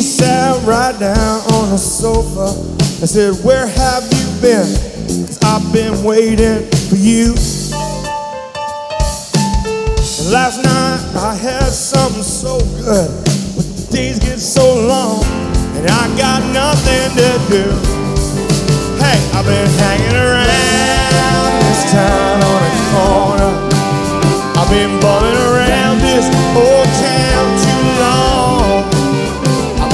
sat right down on the sofa and said, where have you been? 'Cause I've been waiting for you. And last night I had something so good, but the days get so long and I got nothing to do. Hey, I've been hanging around